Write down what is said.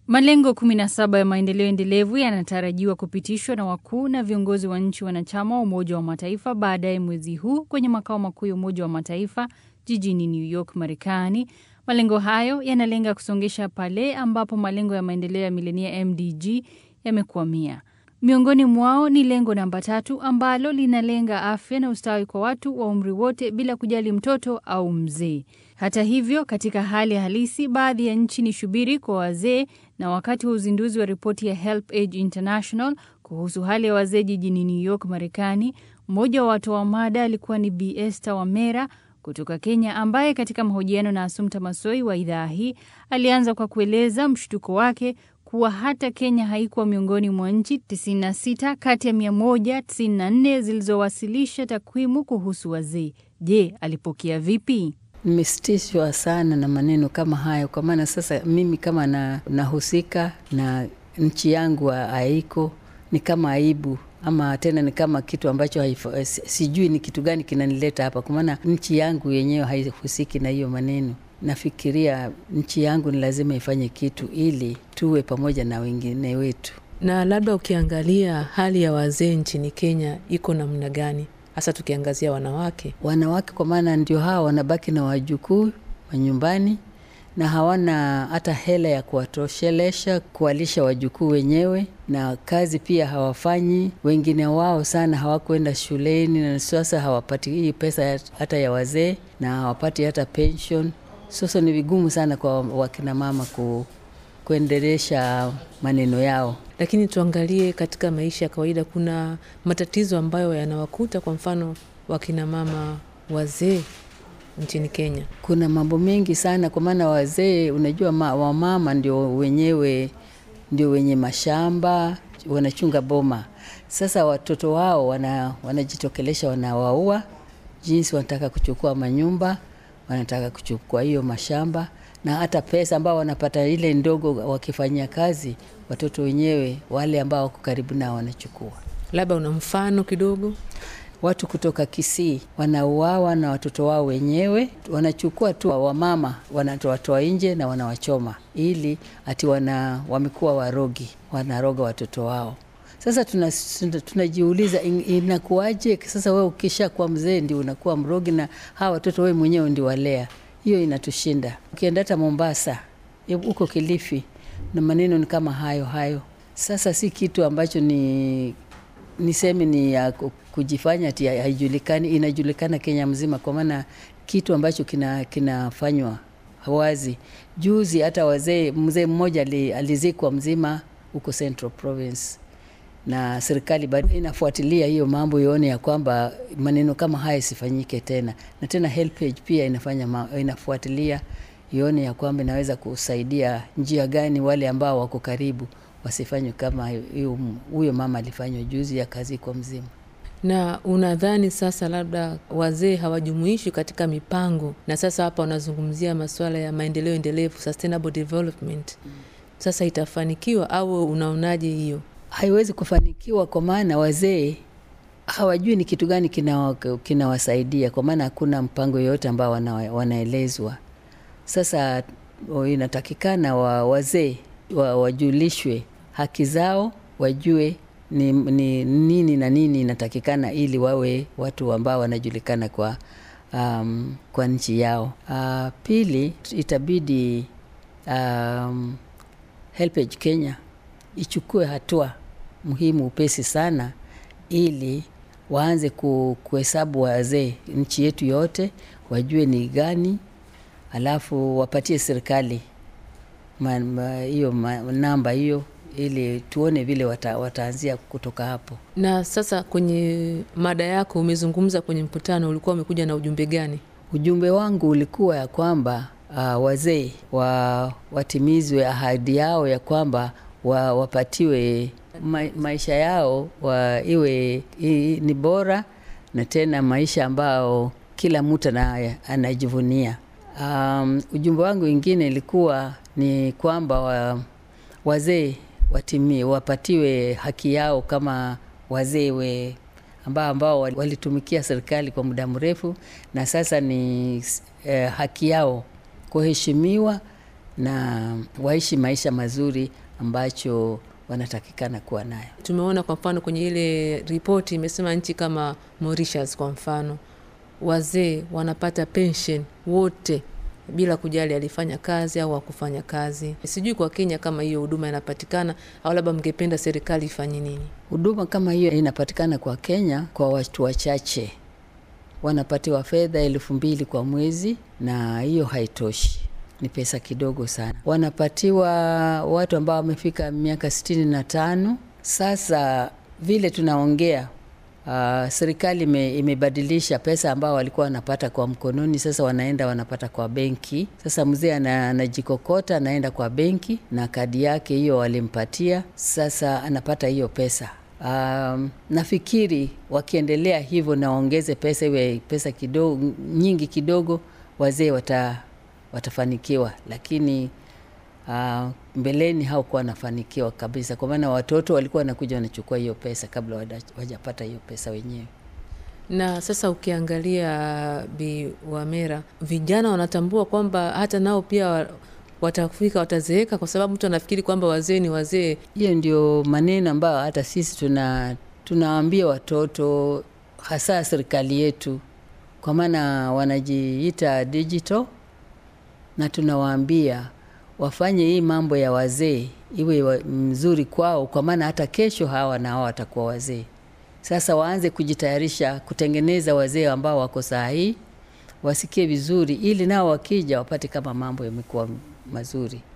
Malengo 17 ya maendeleo endelevu yanatarajiwa kupitishwa na wakuu na viongozi wa nchi wanachama wa Umoja wa Mataifa baadaye mwezi huu kwenye makao makuu ya Umoja wa Mataifa jijini New York, Marekani. Malengo hayo yanalenga kusongesha pale ambapo malengo ya maendeleo ya milenia MDG yamekwamia. Miongoni mwao ni lengo namba 3 ambalo linalenga afya na ustawi kwa watu wa umri wote bila kujali mtoto au mzee. Hata hivyo, katika hali halisi, baadhi ya nchi ni shubiri kwa wazee, na wakati wa uzinduzi wa ripoti ya HelpAge International kuhusu hali ya wazee jijini New York, Marekani, mmoja wa watoa mada alikuwa ni Bi Esther Wamera kutoka Kenya, ambaye katika mahojiano na Assumpta Massoi wa idhaa hii alianza kwa kueleza mshtuko wake kuwa hata Kenya haikuwa miongoni mwa nchi 96 kati ya 194 zilizowasilisha takwimu kuhusu wazee. Je, alipokea vipi? Nimestishwa sana na maneno kama hayo, kwa maana sasa mimi kama nahusika na nchi yangu haiko, ni kama aibu ama tena ni kama kitu ambacho sijui ni kitu gani kinanileta hapa, kwa maana nchi yangu yenyewe haihusiki na hiyo maneno. Nafikiria nchi yangu ni lazima ifanye kitu ili tuwe pamoja na wengine wetu. Na labda ukiangalia hali ya wazee nchini Kenya iko namna gani? Hasa tukiangazia wanawake. Wanawake kwa maana ndio hawa wanabaki na wajukuu wa nyumbani na hawana hata hela ya kuwatoshelesha kuwalisha wajukuu wenyewe, na kazi pia hawafanyi. Wengine wao sana hawakwenda shuleni na sasa hawapati hii pesa hata ya wazee na hawapati hata pension. Sasa ni vigumu sana kwa wakina mama kuendelesha maneno yao. Lakini tuangalie katika maisha ya kawaida, kuna matatizo ambayo yanawakuta, kwa mfano wakina mama wazee nchini Kenya. Kuna mambo mengi sana, kwa maana wazee unajua wamama ndio wenye mashamba, wanachunga boma. Sasa watoto wao wanajitokelesha, wanawaua jinsi wanataka kuchukua manyumba, wanataka kuchukua hiyo mashamba, na hata pesa ambao wanapata ile ndogo wakifanyia kazi, watoto wenyewe wale ambao wako karibu nao wanachukua. Labda una mfano kidogo? Watu kutoka Kisii wanauawa na watoto wao wenyewe, wanachukua tu wamama, wanatoa nje na wanawachoma, ili ati wamekuwa warogi, wanaroga watoto wao. Sasa tunajiuliza inakuaje sasa wewe ukisha kwa mzee ndio unakuwa mrogi na hawa watoto wewe mwenyewe ndio walea? Hiyo inatushinda. Ukienda hata Mombasa, huko Kilifi, na maneno ni kama hayo. Sasa si kitu ambacho niseme ni ya kujifanya ati haijulikani, inajulikana Kenya mzima, kwa maana kitu ambacho kinafanywa wazi. Juzi hata mzee mmoja alizikwa mzima huko Central Province, na serikali bado inafuatilia hiyo mambo ione ya kwamba maneno kama haya sifanyike tena. Na tena HelpAge pia inafuatilia ione ya kwamba inaweza kusaidia njia gani wale ambao wako karibu wasifanywe kama huyo mama alifanywa juzi ya kazi kwa mzima. Na unadhani sasa labda wazee hawajumuishi katika mipango, na sasa hapa wanazungumzia masuala ya maendeleo endelevu, sustainable development. Sasa itafanikiwa au unaonaje hiyo? Haiwezi kufanikiwa, kwa maana wazee hawajui ni kitu gani kinawasaidia, kwa maana hakuna mpango yoyote ambao wanaelezwa. Sasa inatakikana wazee wajulishwe haki zao, wajue ni nini na nini inatakikana ili wawe watu ambao wanajulikana kwa nchi yao. Pili, itabidi HelpAge Kenya ichukue hatua muhimu upesi sana, ili waanze kuhesabu wazee nchi yetu yote, wajue ni gani, alafu wapatie serikali hiyo namba hiyo, ili tuone vile wataanzia kutoka hapo. Na sasa kwenye mada yako umezungumza kwenye mkutano, ulikuwa umekuja na ujumbe gani? Ujumbe wangu ulikuwa ya kwamba wazee watimizwe ahadi yao ya kwamba wapatiwe maisha yao iwe ni bora, na tena maisha ambao kila mtu anajivunia. Ujumbe wangu mwingine ilikuwa ni kwamba wazee wapatiwe haki yao kama wazee ambao walitumikia serikali kwa muda mrefu, na sasa ni haki yao kuheshimiwa na waishi maisha mazuri ambacho wanatakikana kuwa nayo. Tumeona kwa mfano kwenye ile ripoti imesema nchi kama Mauritius kwa mfano, wazee wanapata pension wote bila kujali alifanya kazi au hakufanya kazi. Sijui kwa Kenya kama hiyo huduma inapatikana au labda mngependa serikali ifanye nini? Huduma kama hiyo inapatikana kwa Kenya kwa watu wachache. Wanapatiwa fedha 2,000 kwa mwezi, na hiyo haitoshi. Ni pesa kidogo sana. Wanapatiwa watu ambao wamefika miaka 65. Sasa vile tunaongea, serikali imebadilisha pesa ambao walikuwa wanapata kwa mkononi, sasa wanapata kwa benki. Sasa mzee anajikokota, anaenda kwa benki na kadi yake hiyo walimpatia, sasa anapata hiyo pesa. Nafikiri wakiendelea hivyo na ongeze pesa iwe pesa kidogo, nyingi kidogo, wazee watafanikiwa. Lakini mbeleni hawakuwa nafanikiwa kabisa, kwa maana watoto walikuwa wanakuja wanachukua hiyo pesa kabla wajapata hiyo pesa wenyewe. Na sasa ukiangalia Bi Wamera, vijana wanatambua kwamba hata nao pia watafika, watazeeka, kwa sababu mtu anafikiri kwamba wazee ni wazee. Hiyo ndio maneno ambayo hata sisi tunawaambia watoto, hasa serikali yetu, kwa maana wanajiita digital, na tunawaambia wafanye hii mambo ya wazee iwe mzuri kwao, kwa maana hata kesho hawa na hawa watakuwa wazee. Sasa waanze kujitayarisha kutengeneza wazee ambao wako sahihi, wasikie vizuri, ili nao wakija wapate kama mambo yamekuwa mazuri.